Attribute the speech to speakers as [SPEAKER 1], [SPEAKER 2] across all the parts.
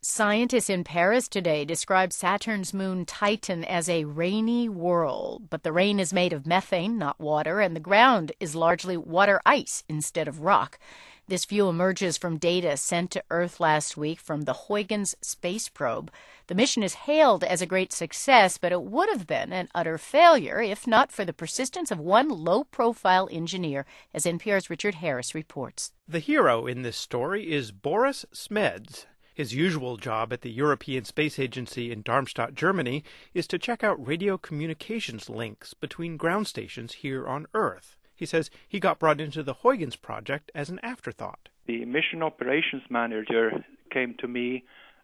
[SPEAKER 1] Scientists in Paris today describe Saturn's moon Titan as a rainy world, but the rain is made of methane, not water, and the ground is largely water ice instead of rock. This view emerges from data sent to Earth last week from the Huygens space probe. The mission is hailed as a great success, but it would have been an utter failure if not for the persistence of one low-profile engineer, as NPR's Richard Harris reports.
[SPEAKER 2] The hero in this story is Boris Smeds. His usual job at the European Space Agency in Darmstadt, Germany, is to check out radio communications links between ground stations here on Earth. He says he got brought into the Huygens project as an afterthought.
[SPEAKER 3] The mission operations manager came to me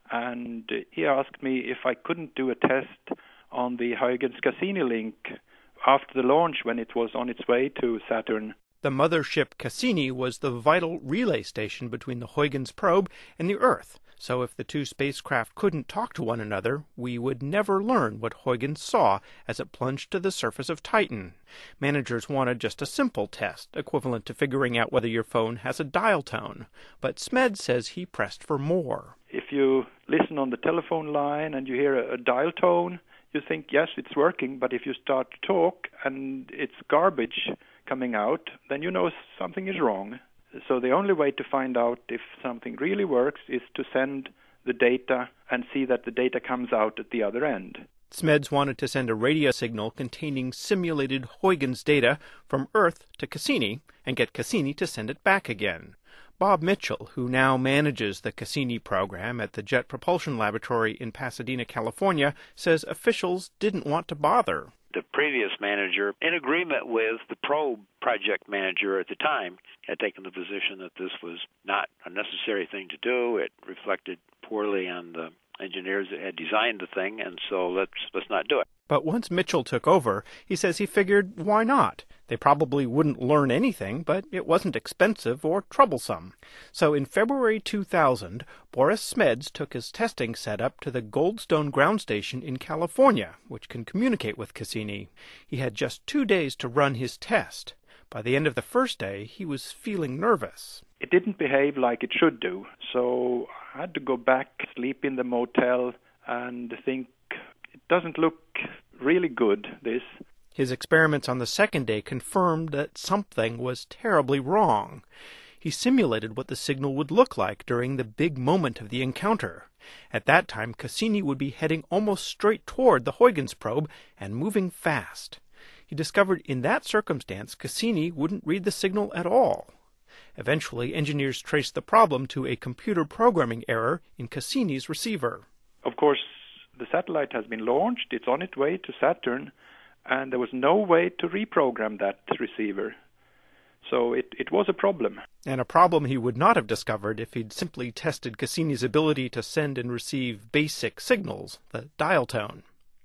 [SPEAKER 3] and he asked me if I couldn't do a test on the Huygens Cassini link after the launch when it was on its way to Saturn.
[SPEAKER 2] The mothership Cassini was the vital relay station between the Huygens probe and the Earth. So if the two spacecraft couldn't talk to one another, we would never learn what Huygens saw as it plunged to the surface of Titan. Managers wanted just a simple test, equivalent to figuring out whether your phone has a dial tone. But Smeds says he pressed for more.
[SPEAKER 3] If you listen on the telephone line and you hear a dial tone, you think, yes, it's working. But if you start to talk and it's garbage coming out, then you know something is wrong. So the only way to find out if something really works is to send the data and see that the data comes out at the other end.
[SPEAKER 2] Smeds wanted to send a radio signal containing simulated Huygens data from Earth to Cassini and get Cassini to send it back again. Bob Mitchell, who now manages the Cassini program at the Jet Propulsion Laboratory in Pasadena, California, says officials didn't want to bother.
[SPEAKER 4] The previous manager, in agreement with the probe project manager at the time, had taken the position that this was not a necessary thing to do. It reflected poorly on the engineers that had designed the thing, and so let's not do it.
[SPEAKER 2] But once Mitchell took over, he says he figured, why not? They probably wouldn't learn anything, but it wasn't expensive or troublesome. So in February 2000, Boris Smeds took his testing setup to the Goldstone ground station in California, which can communicate with Cassini. He had just 2 days to run his test. By the end of the first day, he was feeling nervous.
[SPEAKER 3] It didn't behave like it should do, so I had to go back, sleep in the motel, and think, it doesn't look really good, this.
[SPEAKER 2] His experiments on the second day confirmed that something was terribly wrong. He simulated what the signal would look like during the big moment of the encounter. At that time, Cassini would be heading almost straight toward the Huygens probe and moving fast. He discovered in that circumstance Cassini wouldn't read the signal at all. Eventually, engineers traced the problem to a computer programming error in Cassini's receiver.
[SPEAKER 3] Of course, the satellite has been launched, it's on its way to Saturn, and there was no way to reprogram that receiver. So it was a problem.
[SPEAKER 2] And a problem he would not have discovered if he'd simply tested Cassini's ability to send and receive basic signals, the dial tone.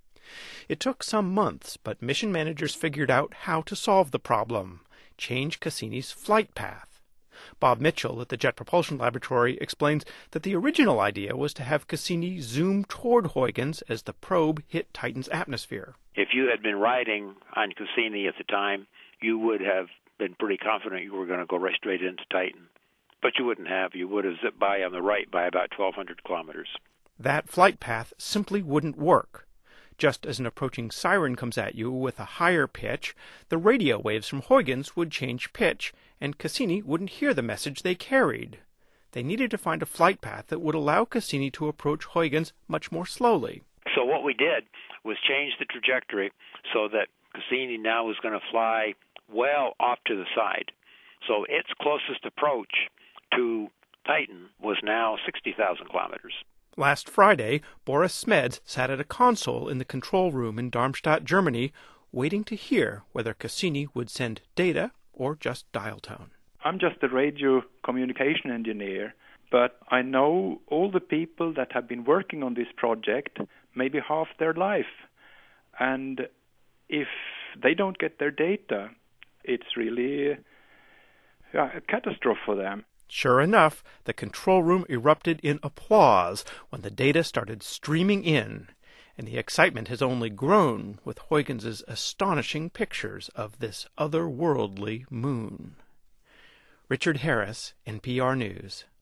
[SPEAKER 2] It took some months, but mission managers figured out how to solve the problem, change Cassini's flight path. Bob Mitchell at the Jet Propulsion Laboratory explains that the original idea was to have Cassini zoom toward Huygens as the probe hit Titan's atmosphere.
[SPEAKER 4] If you had been riding on Cassini at the time, you would have been pretty confident you were going to go right straight into Titan. But you wouldn't have. You would have zipped by on the right by about 1,200 kilometers.
[SPEAKER 2] That flight path simply wouldn't work. Just as an approaching siren comes at you with a higher pitch, the radio waves from Huygens would change pitch, and Cassini wouldn't hear the message they carried. They needed to find a flight path that would allow Cassini to approach Huygens much more slowly.
[SPEAKER 4] So what we did was change the trajectory so that Cassini now was going to fly well off to the side. So its closest approach to Titan was now 60,000 kilometers.
[SPEAKER 2] Last Friday, Boris Smeds sat at a console in the control room in Darmstadt, Germany, waiting to hear whether Cassini would send data or just dial tone.
[SPEAKER 3] I'm just a radio communication engineer, but I know all the people that have been working on this project maybe half their life. And if they don't get their data, it's really a catastrophe for them.
[SPEAKER 2] Sure enough, the control room erupted in applause when the data started streaming in, and the excitement has only grown with Huygens's astonishing pictures of this otherworldly moon. Richard Harris, NPR News.